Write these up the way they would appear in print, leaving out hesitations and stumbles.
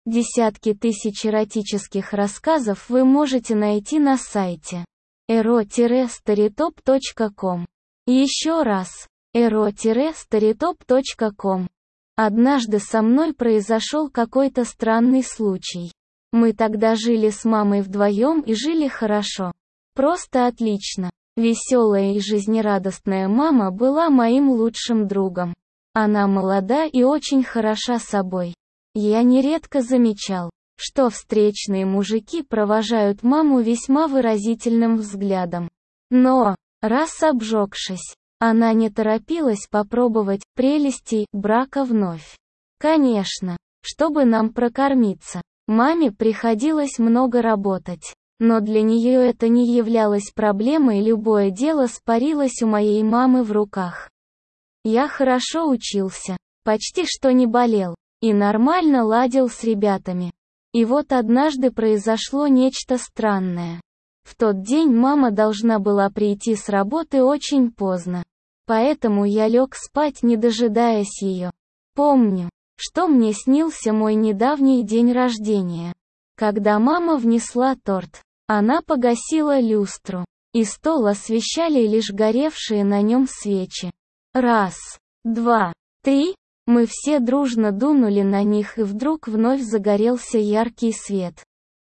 Десятки тысяч эротических рассказов вы можете найти на сайте ero-storytop.com. Еще раз, ero-storytop.com. Однажды со мной произошел какой-то странный случай. Мы тогда жили с мамой вдвоем и жили хорошо. Просто отлично. Веселая и жизнерадостная мама была моим лучшим другом. Она молода и очень хороша собой. Я нередко замечал, что встречные мужики провожают маму весьма выразительным взглядом. Но, раз обжегшись, она не торопилась попробовать прелестей брака вновь. Конечно, чтобы нам прокормиться, маме приходилось много работать. Но для нее это не являлось проблемой, любое дело спорилось у моей мамы в руках. Я хорошо учился, почти что не болел, и нормально ладил с ребятами. И вот однажды произошло нечто странное. В тот день мама должна была прийти с работы очень поздно. Поэтому я лег спать, не дожидаясь ее. Помню, что мне снился мой недавний день рождения. Когда мама внесла торт, она погасила люстру, и стол освещали лишь горевшие на нем свечи. Раз, два, три, мы все дружно дунули на них, и вдруг вновь загорелся яркий свет.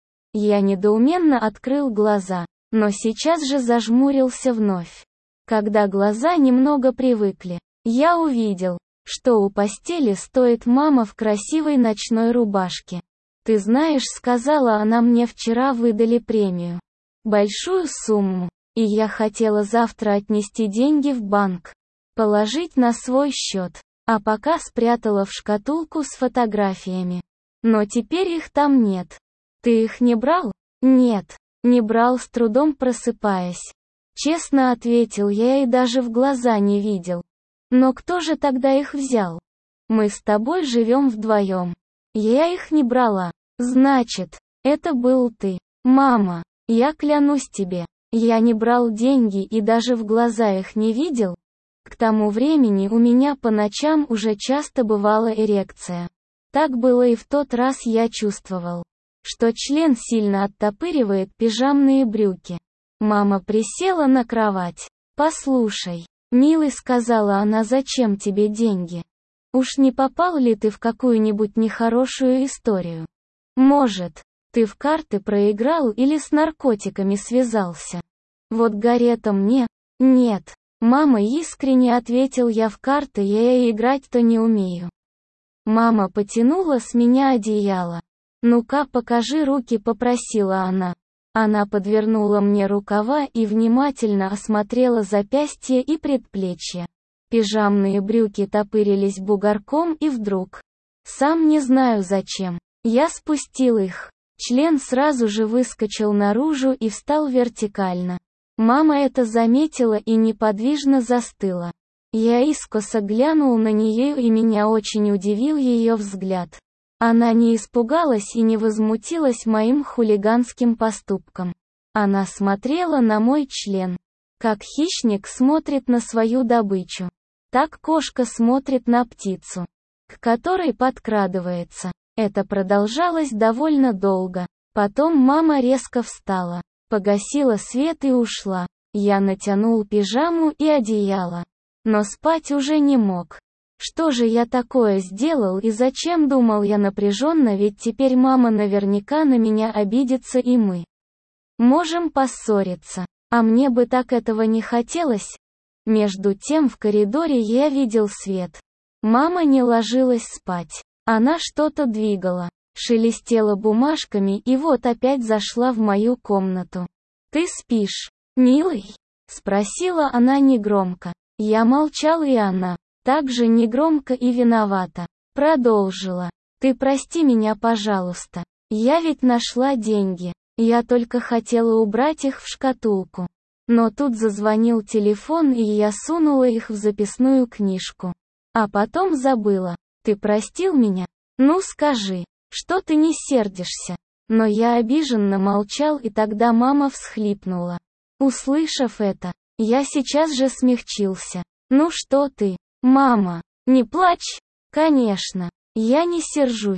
Я недоуменно открыл глаза, но сейчас же зажмурился вновь. Когда глаза немного привыкли, я увидел, что у постели стоит мама в красивой ночной рубашке. «Ты знаешь», — сказала она мне, — «вчера выдали премию. Большую сумму, и я хотела завтра отнести деньги в банк, положить на свой счет, а пока спрятала в шкатулку с фотографиями. Но теперь их там нет. Ты их не брал?» «Нет, не брал», с трудом просыпаясь. Честно ответил я и даже в глаза не видел. «Но кто же тогда их взял? Мы с тобой живем вдвоем. Я их не брала». «Значит, это был ты, мама. Я клянусь тебе, я не брал деньги и даже в глаза их не видел». К тому времени у меня по ночам уже часто бывала эрекция. Так было и в тот раз. Я чувствовал, что член сильно оттопыривает пижамные брюки. Мама присела на кровать. «Послушай, милый», — сказала она, — «зачем тебе деньги? Уж не попал ли ты в какую-нибудь нехорошую историю? Может, ты в карты проиграл или с наркотиками связался? Вот горе-то мне». «Нет, мама», — искренне ответил я, — «в карты я и играть-то не умею». Мама потянула с меня одеяло. «Ну-ка, покажи руки», — попросила она. Она подвернула мне рукава и внимательно осмотрела запястья и предплечья. Пижамные брюки топырились бугорком, и вдруг, сам не знаю зачем, я спустил их. Член сразу же выскочил наружу и встал вертикально. Мама это заметила и неподвижно застыла. Я искоса глянул на нее, и меня очень удивил ее взгляд. Она не испугалась и не возмутилась моим хулиганским поступком. Она смотрела на мой член, как хищник смотрит на свою добычу. Так кошка смотрит на птицу, к которой подкрадывается. Это продолжалось довольно долго. Потом мама резко встала, погасила свет и ушла. Я натянул пижаму и одеяло, но спать уже не мог. Что же я такое сделал и зачем, думал я напряженно, ведь теперь мама наверняка на меня обидится, и мы можем поссориться. А мне бы так этого не хотелось. Между тем в коридоре я видел свет. Мама не ложилась спать. Она что-то двигала, шелестела бумажками и вот опять зашла в мою комнату. «Ты спишь, милый?» — спросила она негромко. Я молчал, и она, также негромко и виновата, продолжила. «Ты прости меня, пожалуйста. Я ведь нашла деньги. Я только хотела убрать их в шкатулку. Но тут зазвонил телефон, и я сунула их в записную книжку. А потом забыла. Ты простил меня? Ну скажи, что ты не сердишься?» Но я обиженно молчал, и тогда мама всхлипнула. Услышав это, я сейчас же смягчился. «Ну что ты, мама, не плачь. Конечно, я не сержусь.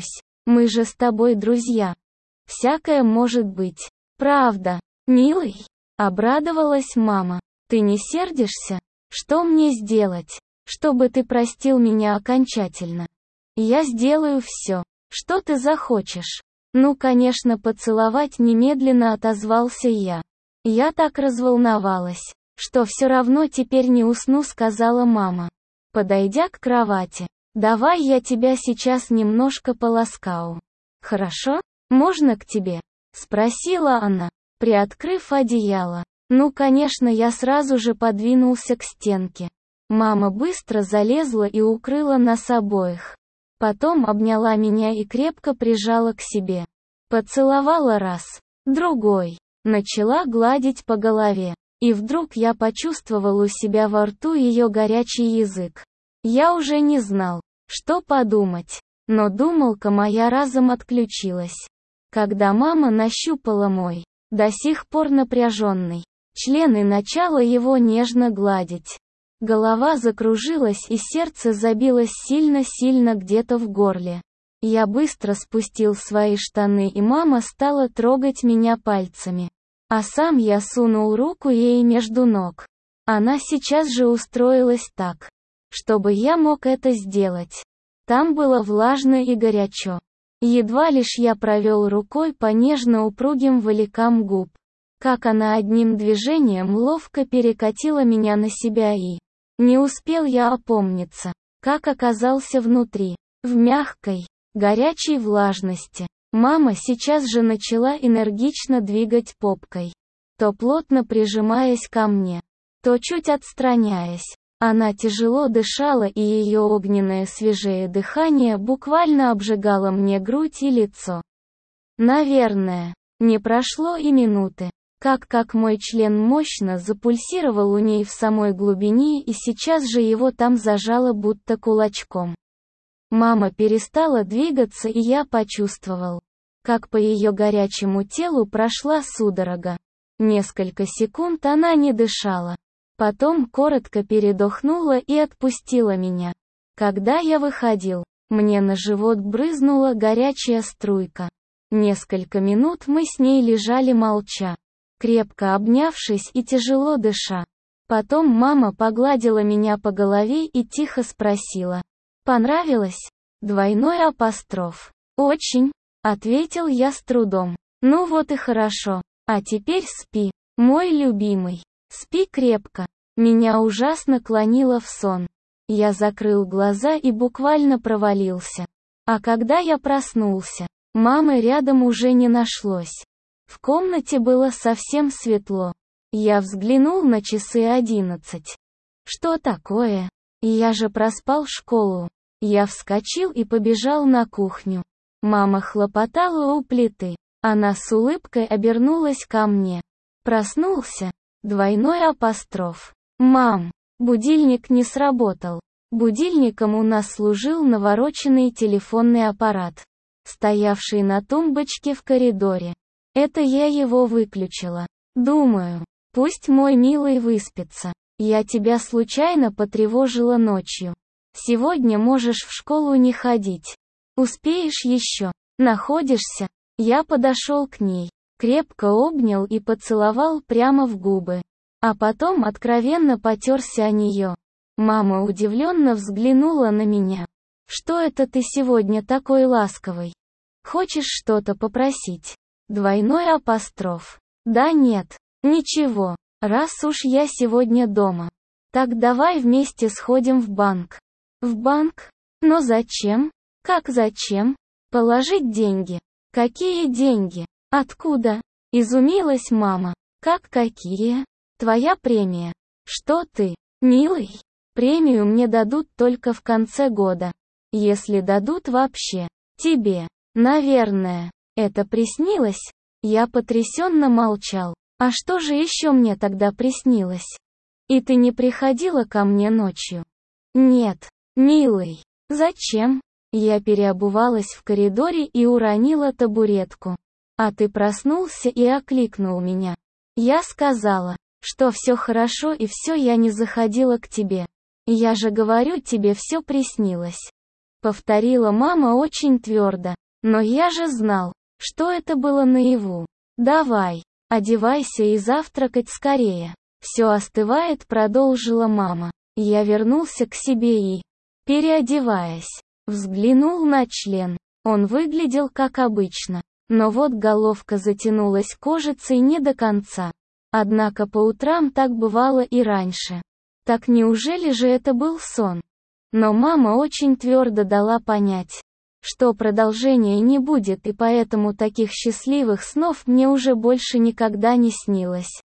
Мы же с тобой друзья. Всякое может быть. Правда, милый? Обрадовалась мама. Ты не сердишься? Что мне сделать, чтобы ты простил меня окончательно? Я сделаю все, что ты захочешь. Ну, конечно, поцеловать немедленно отозвался я. Я так разволновалась, что все равно теперь не усну, сказала мама, подойдя к кровати. Давай я тебя сейчас немножко поласкаю. Хорошо? Можно к тебе? Спросила она, приоткрыв одеяло. Ну, конечно, я сразу же подвинулся к стенке. Мама быстро залезла и укрыла нас обоих. Потом обняла меня и крепко прижала к себе. Поцеловала раз, другой. Начала гладить по голове. И вдруг я почувствовал у себя во рту ее горячий язык. Я уже не знал, что подумать. Но думалка моя разом отключилась. Когда мама нащупала мой, до сих пор напряженный, член и начала его нежно гладить. Голова закружилась и сердце забилось сильно-сильно где-то в горле. Я быстро спустил свои штаны и мама стала трогать меня пальцами. А сам я сунул руку ей между ног. Она сейчас же устроилась так, чтобы я мог это сделать. Там было влажно и горячо. Едва лишь я провел рукой по нежно-упругим валикам губ, как она одним движением ловко перекатила меня на себя и... Не успел я опомниться, как оказался внутри, в мягкой, горячей влажности. Мама сейчас же начала энергично двигать попкой, то плотно прижимаясь ко мне, то чуть отстраняясь. Она тяжело дышала, и ее огненное свежее дыхание буквально обжигало мне грудь и лицо. Наверное, не прошло и минуты, как мой член мощно запульсировал у ней в самой глубине, и сейчас же его там зажало будто кулачком. Мама перестала двигаться, и я почувствовал, как по ее горячему телу прошла судорога. Несколько секунд она не дышала. Потом коротко передохнула и отпустила меня. Когда я выходил, мне на живот брызнула горячая струйка. Несколько минут мы с ней лежали молча, крепко обнявшись и тяжело дыша. Потом мама погладила меня по голове и тихо спросила: «Понравилось?» Двойной апостроф. «Очень», — ответил я с трудом. «Ну вот и хорошо. А теперь спи, мой любимый. Спи крепко». Меня ужасно клонило в сон. Я закрыл глаза и буквально провалился. А когда я проснулся, мамы рядом уже не нашлось. В комнате было совсем светло. Я взглянул на часы 11. Что такое? Я же проспал школу. Я вскочил и побежал на кухню. Мама хлопотала у плиты. Она с улыбкой обернулась ко мне. Проснулся? Двойной апостроф. «Мам, будильник не сработал». Будильником у нас служил навороченный телефонный аппарат, стоявший на тумбочке в коридоре. Это я его выключила. Думаю, пусть мой милый выспится. Я тебя случайно потревожила ночью. Сегодня можешь в школу не ходить. Успеешь еще? Находишься? Я подошел к ней, крепко обнял и поцеловал прямо в губы. А потом откровенно потерся о нее. Мама удивленно взглянула на меня. «Что это ты сегодня такой ласковый? Хочешь что-то попросить?» Двойной апостроф. «Да нет, ничего, раз уж я сегодня дома. Так давай вместе сходим в банк». «В банк? Но зачем?» «Как зачем? Положить деньги». «Какие деньги? Откуда?» Изумилась мама. «Как какие? Твоя премия». «Что ты, милый? Премию мне дадут только в конце года. Если дадут вообще. Тебе, наверное, это приснилось?» Я потрясенно молчал. «А что же еще мне тогда приснилось? И ты не приходила ко мне ночью?» «Нет, милый. Зачем?» Я переобувалась в коридоре и уронила табуретку. «А ты проснулся и окликнул меня. Я сказала, что все хорошо и все, я не заходила к тебе. Я же говорю, тебе все приснилось». Повторила мама очень твердо, Но я же знал, что это было наяву. «Давай, одевайся и завтракать скорее. Все остывает», продолжила мама. Я вернулся к себе и, переодеваясь, взглянул на член. Он выглядел как обычно. Но вот головка затянулась кожицей не до конца. Однако по утрам так бывало и раньше. Так неужели же это был сон? Но мама очень твердо дала понять, что продолжения не будет, и поэтому таких счастливых снов мне уже больше никогда не снилось.